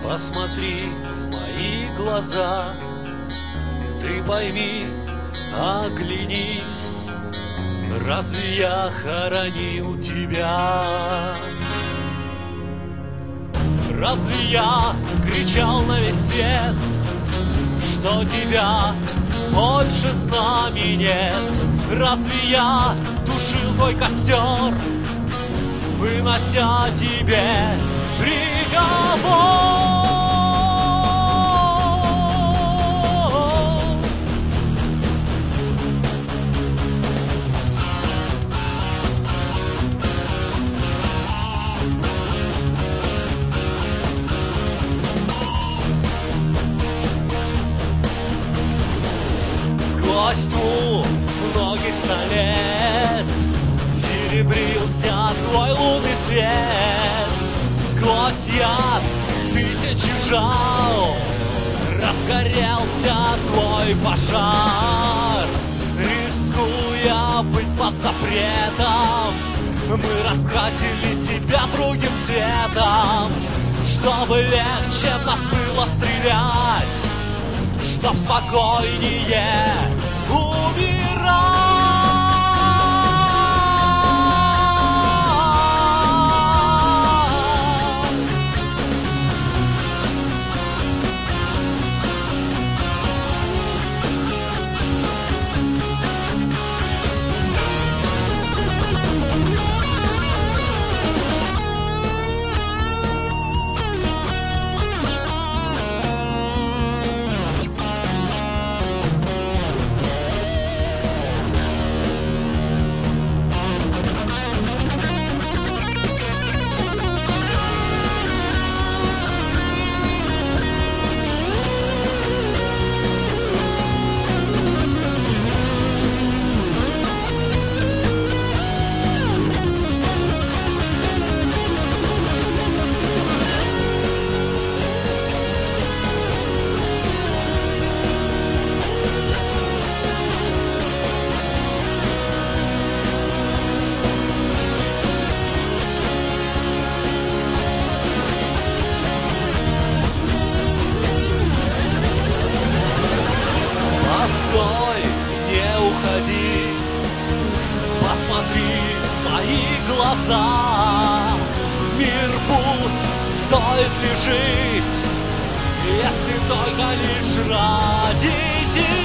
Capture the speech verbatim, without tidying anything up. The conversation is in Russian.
Посмотри в мои глаза, ты пойми, оглянись, разве я хоронил тебя? Разве я кричал на весь свет, что тебя больше с нами нет? Разве я тушил твой костер, вынося тебе приговор? Сквозь тьму многих ста лет серебрился твой лунный свет. Сквозь яд тысячи жал разгорелся твой пожар. Рискуя быть под запретом, мы раскрасили себя другим цветом, чтобы легче в нас было стрелять, чтоб спокойнее умирать. Не уходи, посмотри в мои глаза. Мир пуст, стоит ли жить, если только лишь ради тебя?